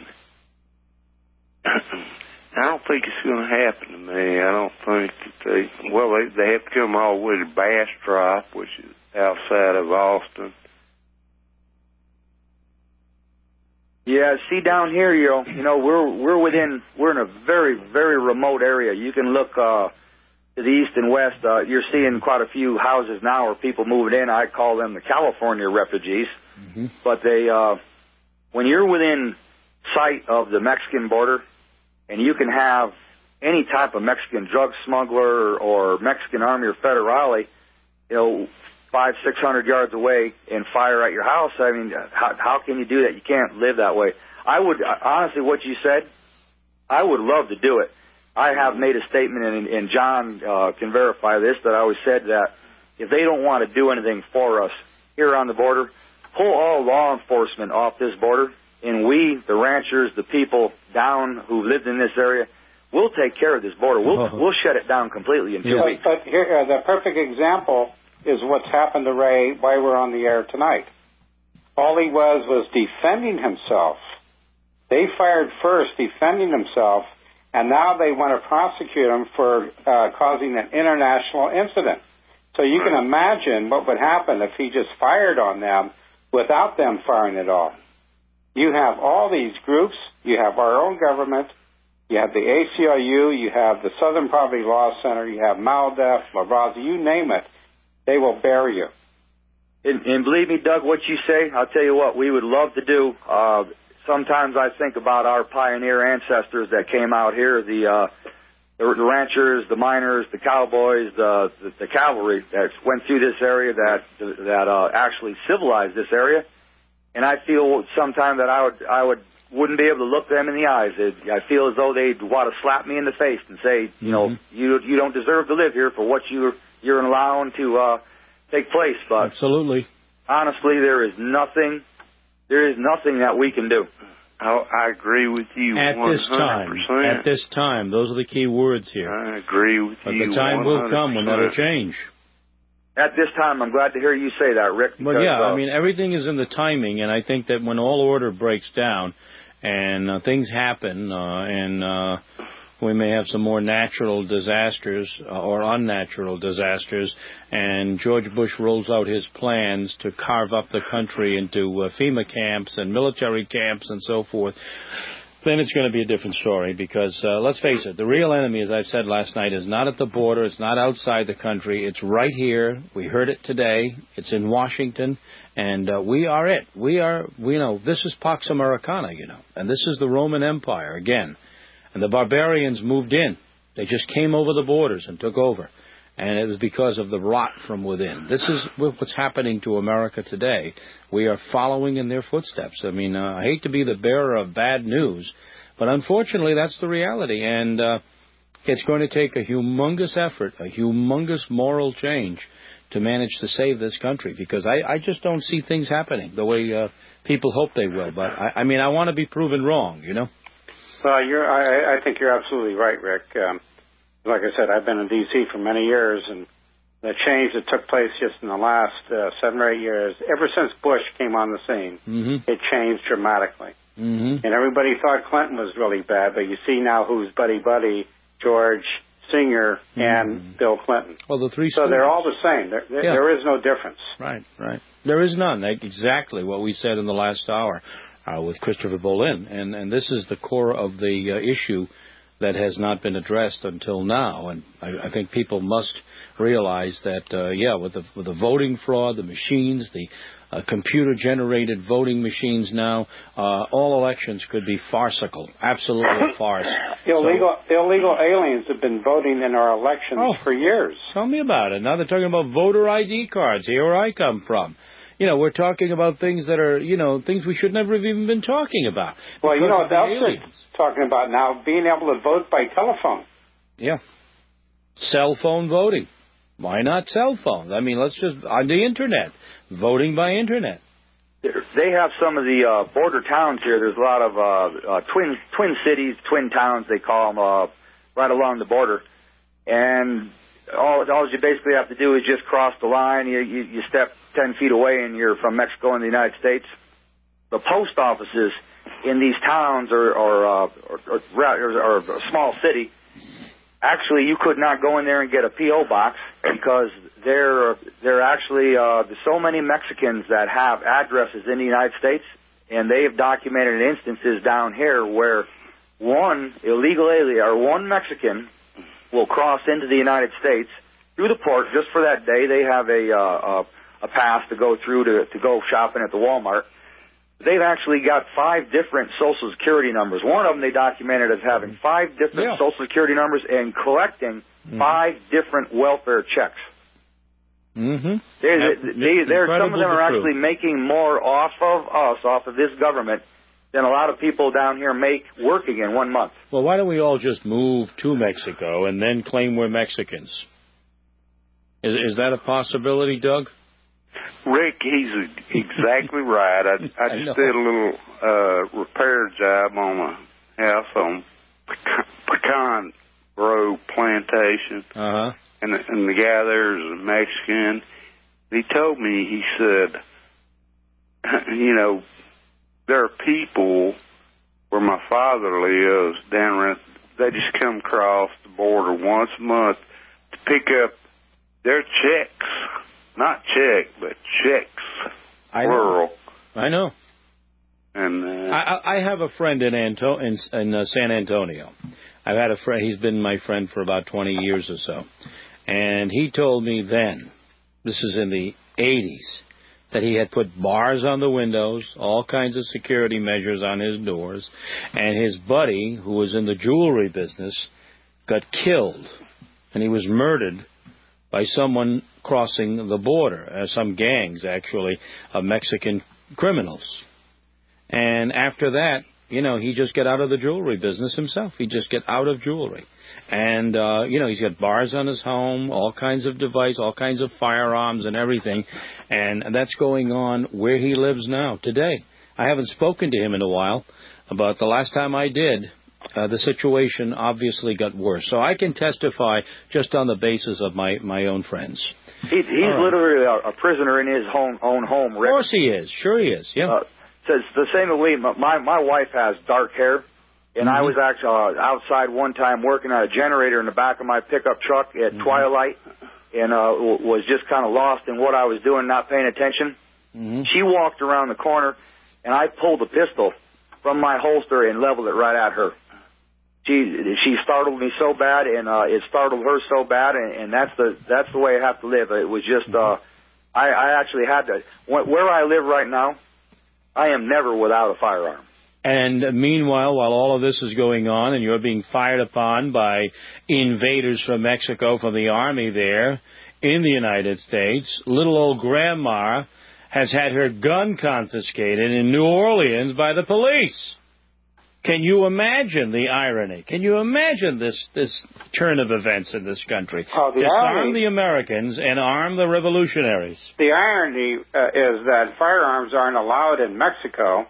I don't think it's going to happen to me. I don't think that they, well, they they have to come all the way to Bastrop, which is outside of Austin. Yeah, see down here, you know, you know, we're we're within, we're in a very very remote area. You can look uh, to the east and west. Uh, you're seeing quite a few houses now where people moving in. I call them the California refugees. Mm-hmm. But they, uh, when you're within sight of the Mexican border, and you can have any type of Mexican drug smuggler or Mexican Army or Federale, you know, five, six hundred yards away and fire at your house. I mean, how, how can you do that? You can't live that way. I would, honestly, what you said, I would love to do it. I have made a statement, and, and John uh, can verify this, that I always said that if they don't want to do anything for us here on the border, pull all law enforcement off this border, and we, the ranchers, the people down who lived in this area, we'll take care of this border. We'll, oh. we'll shut it down completely in two yeah. weeks. But, but here, uh, the perfect example is what's happened to Ray while we're on the air tonight. All he was was defending himself. They fired first, defending himself, and now they want to prosecute him for uh, causing an international incident. So you can imagine what would happen if he just fired on them without them firing at all. You have all these groups. You have our own government. You have the A C L U. You have the Southern Poverty Law Center. You have MALDEF, La Raza, you name it. They will bury you. And, and believe me, Doug, what you say, I'll tell you what, we would love to do. Uh, sometimes I think about our pioneer ancestors that came out here, the, uh, the, the ranchers, the miners, the cowboys, the, the, the cavalry that went through this area, that that uh, actually civilized this area. And I feel sometimes that I would I would wouldn't be able to look them in the eyes. It, I feel as though they'd want to slap me in the face and say, you know, mm-hmm. you you don't deserve to live here for what you're you're allowing to uh, take place. But absolutely, honestly, there is nothing there is nothing that we can do. I, I agree with you at one hundred percent. this time. At this time, those are the key words here. I agree with but you. But the time one hundred percent. will come when that'll change. At this time, I'm glad to hear you say that, Rick. Because, well, yeah, uh, I mean, everything is in the timing, and I think that when all order breaks down and uh, things happen, uh, and uh, we may have some more natural disasters uh, or unnatural disasters, and George Bush rolls out his plans to carve up the country into uh, FEMA camps and military camps and so forth, then it's going to be a different story because, uh, let's face it, the real enemy, as I said last night, is not at the border. It's not outside the country. It's right here. We heard it today. It's in Washington, and uh, we are it. We are, we know, this is Pax Americana, you know, and this is the Roman Empire again. And the barbarians moved in. They just came over the borders and took over. And it was because of the rot from within. This is what's happening to America today. We are following in their footsteps. I mean, uh, I hate to be the bearer of bad news, but unfortunately that's the reality. And uh, It's going to take a humongous effort, a humongous moral change to manage to save this country, because I, I just don't see things happening the way uh, people hope they will. But, I, I mean, I want to be proven wrong, you know? Well, you're, I, I think you're absolutely right, Rick. Um, like I said, I've been in D C for many years, and the change that took place just in the last uh, seven or eight years, ever since Bush came on the scene, mm-hmm. it changed dramatically. Mm-hmm. And everybody thought Clinton was really bad, but you see now who's buddy-buddy, George Senior and mm-hmm. Bill Clinton. Well, the three So students. they're all the same. There, there, yeah. there is no difference. Right, right. There is none. Like exactly what we said in the last hour uh, with Christopher Bolin. And, and this is the core of the uh, issue that has not been addressed until now. And I, I think people must realize that, uh, yeah, with the, with the voting fraud, the machines, the uh, computer-generated voting machines now, uh, all elections could be farcical, absolutely a farce. Illegal so, illegal aliens have been voting in our elections oh, for years. Tell me about it. Now they're talking about voter I D cards, here where I come from. You know, we're talking about things that are, you know, things we should never have even been talking about. Well, you know what else they're talking about now? Being able to vote by telephone. Yeah. Cell phone voting. Why not cell phones? I mean, let's just, on the Internet, voting by Internet. They have some of the uh, border towns here. There's a lot of uh, uh, twin twin cities, twin towns, they call them, uh, right along the border. And all, all you basically have to do is just cross the line. You, you, you step ten feet away and you're from Mexico and the United States. The post offices in these towns or, or, uh, or, or, or a small city, actually you could not go in there and get a P O box because there there actually uh, there's so many Mexicans that have addresses in the United States, and they have documented instances down here where one illegal alien or one Mexican will cross into the United States through the port just for that day. They have a uh, a, a pass to go through to to go shopping at the Walmart. They've actually got five different Social Security numbers. One of them they documented as having five different yeah. Social Security numbers and collecting mm-hmm. five different welfare checks. Mm-hmm. They're, they, they're, some of them are actually true. making more off of us, off of this government, than a lot of people down here make working in one month. Well, why don't we all just move to Mexico and then claim we're Mexicans? Is, is that a possibility, Doug? Rick, he's exactly right. I, I just I did a little uh, repair job on a house on Pecan Grove Plantation. Uh-huh. And the, and the guy there is a Mexican. He told me, he said, you know, there are people where my father lives down around, they just come across the border once a month to pick up their checks. Not check, but checks. I plural. know. I know. And uh, I, I have a friend in Anto- in, in uh, San Antonio. I've had a friend. He's been my friend for about twenty years or so, and he told me then, this is in the eighties, that he had put bars on the windows, all kinds of security measures on his doors, and his buddy, who was in the jewelry business, got killed, and he was murdered by someone crossing the border, uh, some gangs, actually, of Mexican criminals. And after that, you know, he just got out of the jewelry business himself. He just get out of jewelry. And, uh, you know, he's got bars on his home, all kinds of device, all kinds of firearms and everything. And that's going on where he lives now, today. I haven't spoken to him in a while, but the last time I did, Uh, the situation obviously got worse. So I can testify just on the basis of my, my own friends. He, he's right. literally a, a prisoner in his home, own home, Rick. Of course he is. Sure he is, yeah. Uh, so it's the same with me. My, my wife has dark hair, and mm-hmm. I was actually uh, outside one time working on a generator in the back of my pickup truck at mm-hmm. twilight, and uh, was just kind of lost in what I was doing, not paying attention. Mm-hmm. She walked around the corner, and I pulled the pistol from my holster and leveled it right at her. She she startled me so bad, and uh, it startled her so bad, and, and that's the that's the way I have to live. It was just uh, I, I actually had to. Where I live right now, I am never without a firearm. And meanwhile, while all of this is going on, and you're being fired upon by invaders from Mexico, from the army there in the United States, little old grandma has had her gun confiscated in New Orleans by the police. Can you imagine the irony? Can you imagine this this turn of events in this country? Oh, the Disarm irony, the Americans and arm the revolutionaries. The irony uh, is that firearms aren't allowed in Mexico.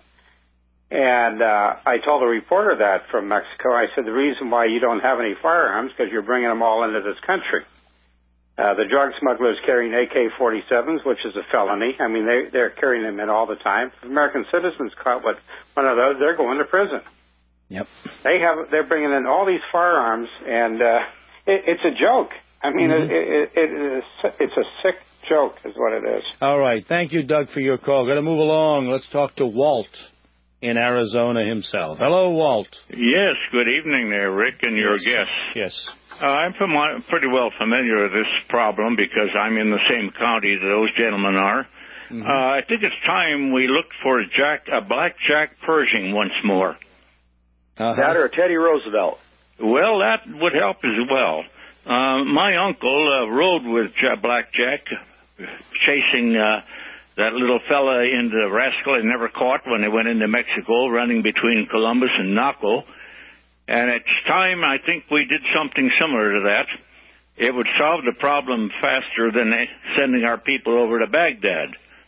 And uh, I told a reporter that from Mexico. I said, the reason why you don't have any firearms is because you're bringing them all into this country. Uh, the drug smugglers carrying A K forty-sevens, which is a felony. I mean, they, they're carrying them in all the time. If American citizens caught with one of those, they're going to prison. Yep. They have, they're bringing in all these firearms, and uh, it, it's a joke. I mean, mm-hmm. it, it, it is, it's a sick joke is what it is. All right. Thank you, Doug, for your call. Got to move along. Let's talk to Walt in Arizona himself. Hello, Walt. Yes, good evening there, Rick, and your yes. guests. Yes. Uh, I'm fam- pretty well familiar with this problem because I'm in the same county that those gentlemen are. Mm-hmm. Uh, I think it's time we looked for a, Jack, a black Jack Pershing once more. Uh-huh. That or Teddy Roosevelt? Well, that would help as well. Uh, my uncle uh, rode with J- Black Jack, chasing uh, that little fella into the rascal he never caught when they went into Mexico, running between Columbus and Naco. And it's time, I think, we did something similar to that. It would solve the problem faster than sending our people over to Baghdad.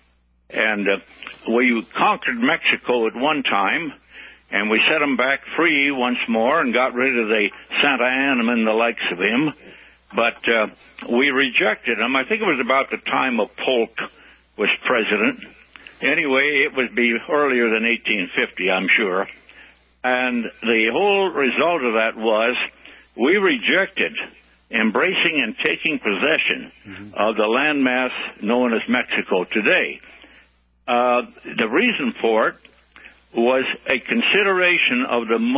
And uh, we conquered Mexico at one time, and we set him back free once more and got rid of the Santa Anna and the likes of him. But uh, we rejected him. I think it was about the time of Polk was president. Anyway, it would be earlier than eighteen fifty, I'm sure. And the whole result of that was we rejected embracing and taking possession mm-hmm. of the landmass known as Mexico today. Uh, the reason for it was a consideration of the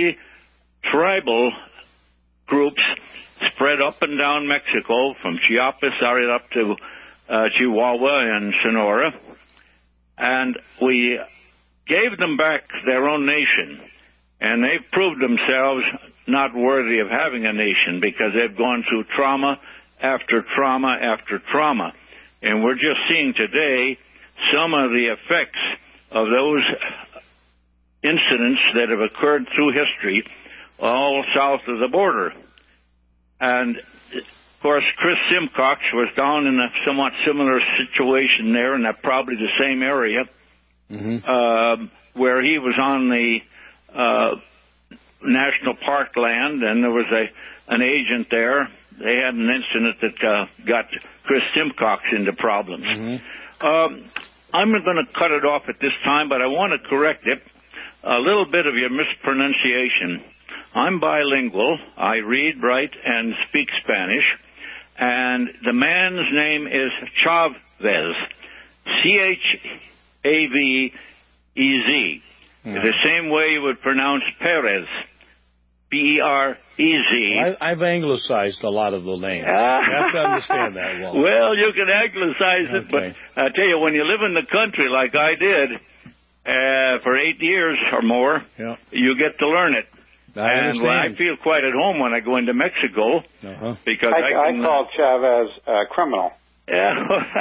multi-tribal groups spread up and down Mexico, from Chiapas right up to uh, Chihuahua and Sonora, and we gave them back their own nation, and they've proved themselves not worthy of having a nation because they've gone through trauma after trauma after trauma, and we're just seeing today some of the effects of those incidents that have occurred through history all south of the border. And, of course, Chris Simcox was down in a somewhat similar situation there in that probably the same area mm-hmm. uh, where he was on the uh, national park land, and there was a an agent there. They had an incident that uh, got Chris Simcox into problems. Mm-hmm. Um, I'm going to cut it off at this time, but I want to correct it. A little bit of your mispronunciation. I'm bilingual. I read, write, and speak Spanish. And the man's name is Chavez. C H A V E Z. Mm. The same way you would pronounce Perez. P E R E Z. I, I've anglicized a lot of the names. You have to understand that, Walt. Well, you can anglicize it, okay. but I tell you, when you live in the country like I did uh, for eight years or more, yeah. you get to learn it. I and well, I feel quite at home when I go into Mexico uh-huh. because I, I, can, I call Chavez a criminal. Yeah.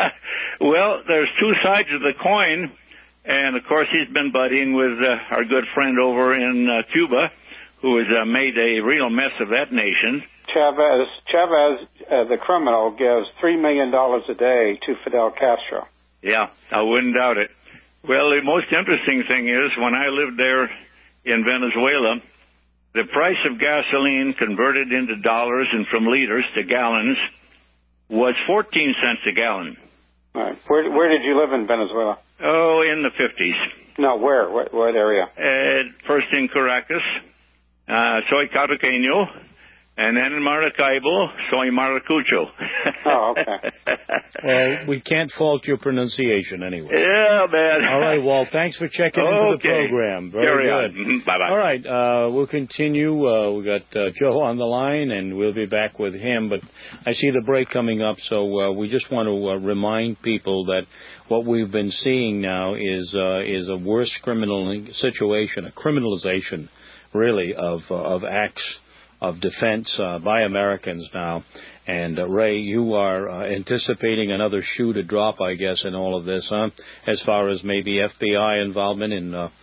Well, there's two sides of the coin, and of course he's been buddying with uh, our good friend over in uh, Cuba, who has uh, made a real mess of that nation. Chavez, Chavez, uh, the criminal, gives three million dollars a day to Fidel Castro. Yeah, I wouldn't doubt it. Well, the most interesting thing is when I lived there in Venezuela, the price of gasoline converted into dollars and from liters to gallons was fourteen cents a gallon. All right. Where, where did you live in Venezuela? Oh, in the fifties. No, where? What, what area? Uh, first in Caracas, uh, soy caraqueño, and then in Maracaibo, soy maracucho. Oh, okay. Well, we can't fault your pronunciation anyway. Yeah, man. All right, Walt, thanks for checking okay. into the program. Very Carry good. On. Bye-bye. All right, uh, we'll continue. Uh, we got uh, Joe on the line, and we'll be back with him. But I see the break coming up, so uh, we just want to uh, remind people that what we've been seeing now is uh, is a worse criminal situation, a criminalization, really, of uh, of acts of defense uh, by Americans now. And, uh, Ray, you are uh, anticipating another shoe to drop, I guess, in all of this, huh? As far as maybe F B I involvement in uh,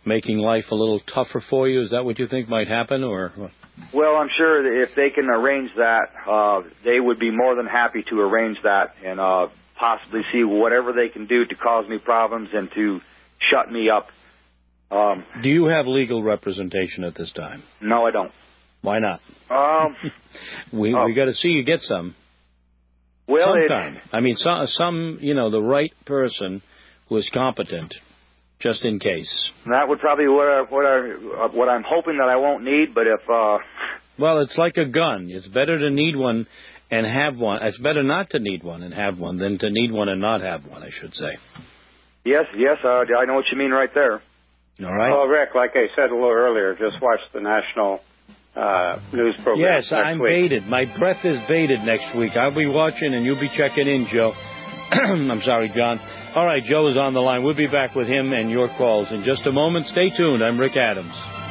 making life a little tougher for you? Is that what you think might happen, or? Well, I'm sure that if they can arrange that, uh, they would be more than happy to arrange that and uh, possibly see whatever they can do to cause me problems and to shut me up. Um, do you have legal representation at this time? No, I don't. Why not? Um, we uh, we got to see you get some. Well, sometime. It, I mean, some, some, you know, the right person who is competent, just in case. That would probably be what I, what I what I'm hoping that I won't need. But if uh, well, it's like a gun. It's better to need one and have one. It's better not to need one and have one than to need one and not have one, I should say. Yes, yes, uh, I know what you mean right there. All right. Well, Rick, like I said a little earlier, just watch the national uh, news program. Yes, I'm week. baited. My breath is baited next week. I'll be watching, and you'll be checking in, Joe. I'm sorry, John. All right, Joe is on the line. We'll be back with him and your calls in just a moment. Stay tuned. I'm Rick Adams.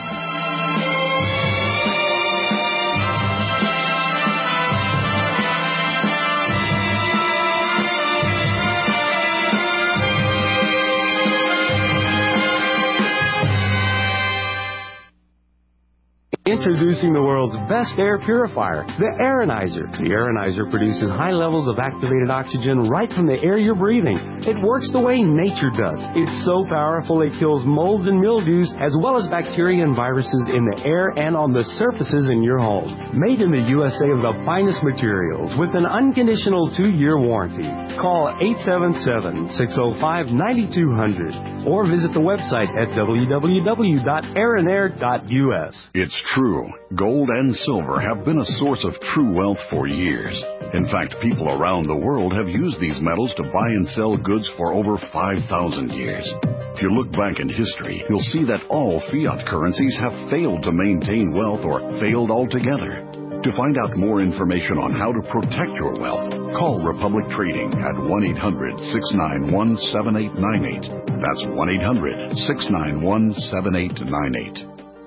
Introducing the world's best air purifier, the Aeronizer. The Aeronizer produces high levels of activated oxygen right from the air you're breathing. It works the way nature does. It's so powerful it kills molds and mildews as well as bacteria and viruses in the air and on the surfaces in your home. Made in the U S A of the finest materials with an unconditional two-year warranty. Call eight seven seven, six oh five, nine two hundred or visit the website at w w w dot aeronair dot u s. It's true. Gold and silver have been a source of true wealth for years. In fact, people around the world have used these metals to buy and sell goods for over five thousand years. If you look back in history, you'll see that all fiat currencies have failed to maintain wealth or failed altogether. To find out more information on how to protect your wealth, call Republic Trading at one eight hundred, six nine one, seven eight nine eight. That's one eight hundred, six nine one, seven eight nine eight.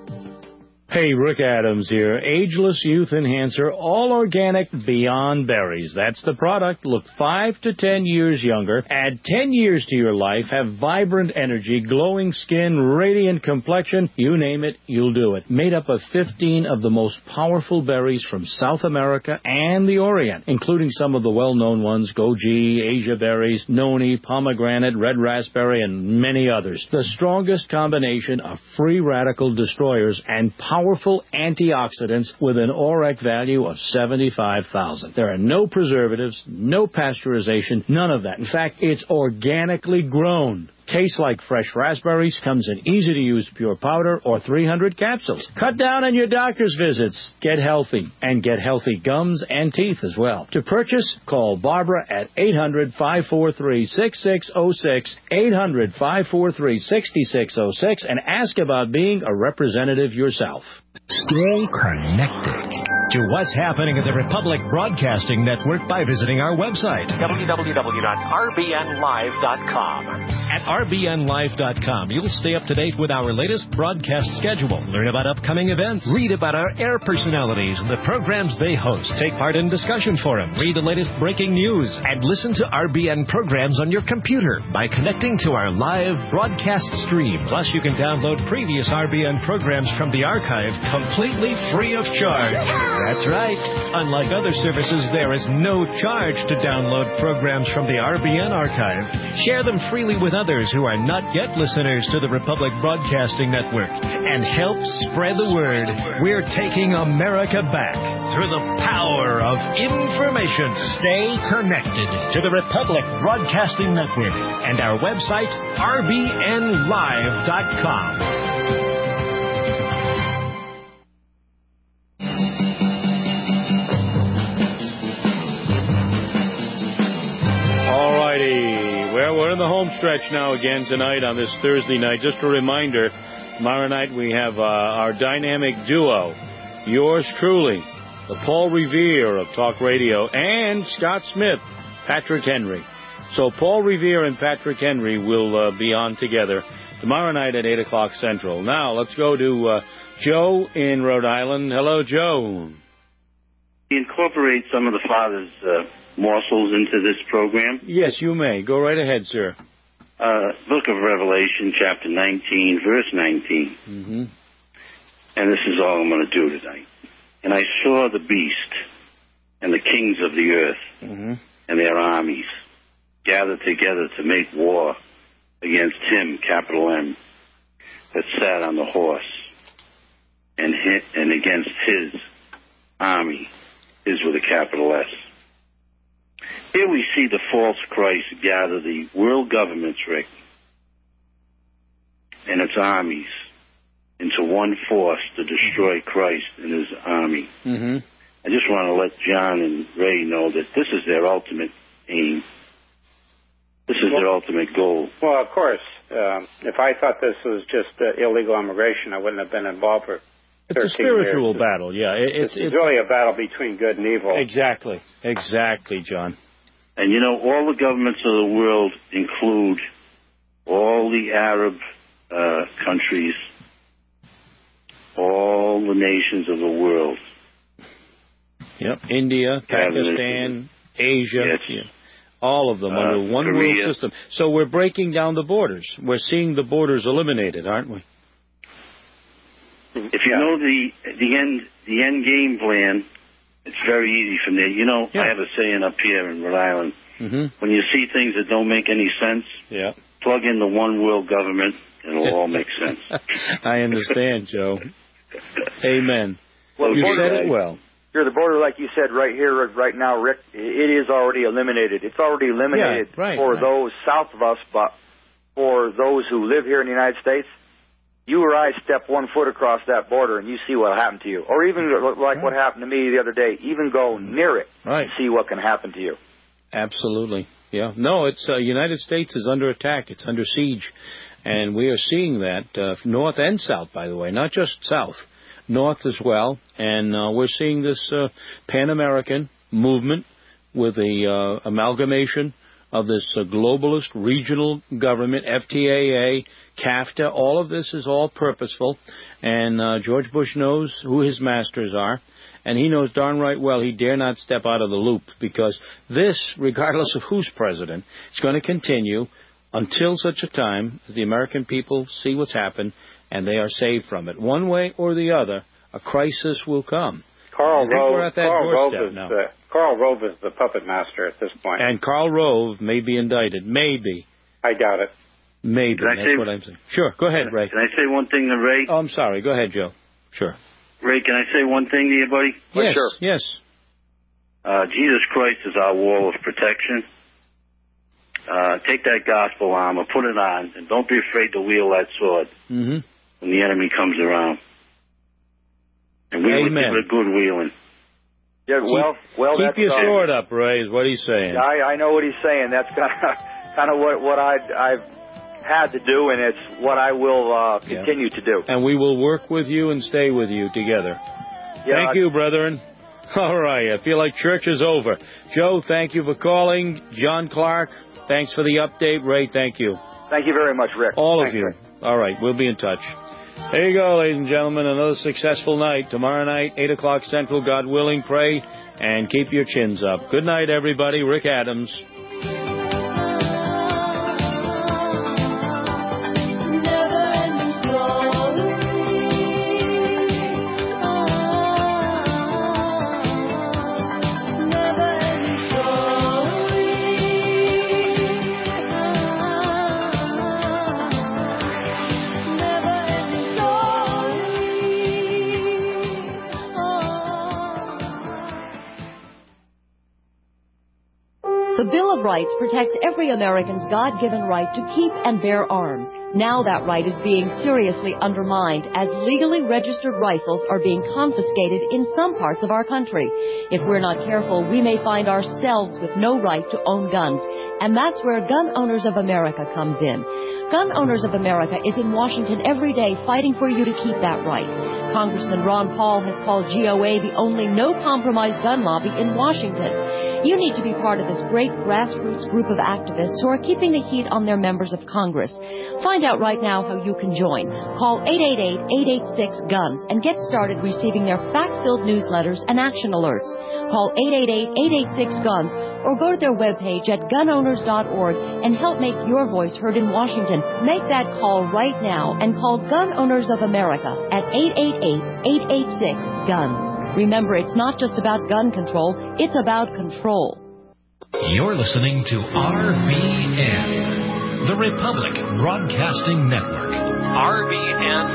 Hey, Rick Adams here. Ageless Youth Enhancer, all organic, beyond berries. That's the product. Look five to ten years younger. Add ten years to your life. Have vibrant energy, glowing skin, radiant complexion. You name it, you'll do it. Made up of fifteen of the most powerful berries from South America and the Orient, including some of the well-known ones, goji, Asia berries, noni, pomegranate, red raspberry, and many others. The strongest combination of free radical destroyers and powerful Powerful antioxidants with an O R A C value of seventy-five thousand. There are no preservatives, no pasteurization, none of that. In fact, it's organically grown. Tastes like fresh raspberries, comes in easy-to-use pure powder or three hundred capsules. Cut down on your doctor's visits. Get healthy, and get healthy gums and teeth as well. To purchase, call Barbara at eight hundred, five four three, six six zero six, eight hundred, five four three, six six zero six, and ask about being a representative yourself. Stay connected to what's happening at the Republic Broadcasting Network by visiting our website, w w w dot r b n live dot com. At r b n live dot com, you'll stay up to date with our latest broadcast schedule, learn about upcoming events, read about our air personalities and the programs they host, take part in discussion forums, read the latest breaking news, and listen to R B N programs on your computer by connecting to our live broadcast stream. Plus, you can download previous R B N programs from the archive completely free of charge. That's right. Unlike other services, there is no charge to download programs from the R B N archive. Share them freely with others who are not yet listeners to the Republic Broadcasting Network, and help spread the word. We're taking America back through the power of information. Stay connected to the Republic Broadcasting Network and our website, r b n live dot com. Well, we're in the home stretch now again tonight on this Thursday night. Just a reminder, tomorrow night we have uh, our dynamic duo, yours truly, the Paul Revere of Talk Radio, and Scott Smith, Patrick Henry. So Paul Revere and Patrick Henry will uh, be on together tomorrow night at eight o'clock Central. Now, let's go to uh, Joe in Rhode Island. Hello, Joe. Incorporate some of the father's uh, morsels into this program? Yes, you may. Go right ahead, sir. uh, book of Revelation, chapter nineteen, verse nineteen. Mm-hmm. And this is all I'm going to do tonight. And I saw the beast and the kings of the earth mm-hmm. and their armies gathered together to make war against him, capital M, that sat on the horse, and hit, and against his army, his with a capital S. Here we see the false Christ gather the world governments, Rick, and its armies into one force to destroy Christ and his army. Mm-hmm. I just want to let John and Ray know that this is their ultimate aim. This is well, their ultimate goal. Well, of course. Um, if I thought this was just uh, illegal immigration, I wouldn't have been involved for It's a spiritual years. battle, yeah. It, it's, it's, it's really a battle between good and evil. Exactly. Exactly, John. And, you know, all the governments of the world include all the Arab uh, countries, all the nations of the world. Yep. India, Pakistan, Asia, yes. yeah. all of them uh, under one Korea. world system. So we're breaking down the borders. We're seeing the borders eliminated, aren't we? If you know the the end the end game plan, it's very easy from there. You know, yeah. I have a saying up here in Rhode Island. Mm-hmm. When you see things that don't make any sense, yeah. plug in the one world government, and it'll all make sense. I understand, Joe. Amen. Well, you border, said it well. Here, the border, like you said, right here, right now, Rick, it is already eliminated. It's already eliminated yeah, right, for right. those south of us, but for those who live here in the United States, you or I step one foot across that border and you see what will happen to you. Or even like right. what happened to me the other day, even go near it right. and see what can happen to you. Absolutely. Yeah. No, it's uh, United States is under attack. It's under siege. And we are seeing that uh, north and south, by the way, not just south, north as well. And uh, we're seeing this uh, Pan-American movement with the uh, amalgamation of this uh, globalist regional government, F T A A, CAFTA. All of this is all purposeful. And uh, George Bush knows who his masters are. And he knows darn right well he dare not step out of the loop, because this, regardless of who's president, is going to continue until such a time as the American people see what's happened and they are saved from it. One way or the other, a crisis will come. Karl Rove, we're at that Karl Rove doorstep is now. the, Karl Rove is the puppet master at this point. And Karl Rove may be indicted. Maybe. I doubt it. Maybe. Can I That's say, what I'm saying. Sure. Go ahead, Ray. Can I say one thing to Ray? Oh, I'm sorry. Go ahead, Joe. Sure. Ray, can I say one thing to you, buddy? Yes, sure. yes. Uh, Jesus Christ is our wall of protection. Uh, take that gospel armor, put it on, and don't be afraid to wield that sword mm-hmm. when the enemy comes around. And we Amen. give it a good wheeling. Yeah, well, well, keep that's, your uh, sword up, Ray, is what he's saying. I, I know what he's saying. That's kind of, kind of what, what I, I've had to do, and it's what I will uh, continue yeah. to do. And we will work with you and stay with you together. Yeah, thank I, you, brethren. All right, I feel like church is over. Joe, thank you for calling. John Clark, thanks for the update. Ray, thank you. Thank you very much, Rick. All Thanks, of you. Rick. All right, we'll be in touch. There you go, ladies and gentlemen. Another successful night. Tomorrow night, eight o'clock Central, God willing. Pray and keep your chins up. Good night, everybody. Rick Adams. The Bill of Rights protects every American's God-given right to keep and bear arms. Now that right is being seriously undermined as legally registered rifles are being confiscated in some parts of our country. If we're not careful, we may find ourselves with no right to own guns. And that's where Gun Owners of America comes in. Gun Owners of America is in Washington every day fighting for you to keep that right. Congressman Ron Paul has called G O A the only no-compromise gun lobby in Washington. You need to be part of this great grassroots group of activists who are keeping the heat on their members of Congress. Find out right now how you can join. Call eight eight eight, eight eight six, GUNS and get started receiving their fact-filled newsletters and action alerts. Call eight eight eight, eight eight six, GUNS or go to their webpage at gun owners dot org and help make your voice heard in Washington. Make that call right now and call Gun Owners of America at eight eight eight, eight eight six, GUNS. Remember, it's not just about gun control, it's about control. You're listening to R B N, the Republic Broadcasting Network. R B N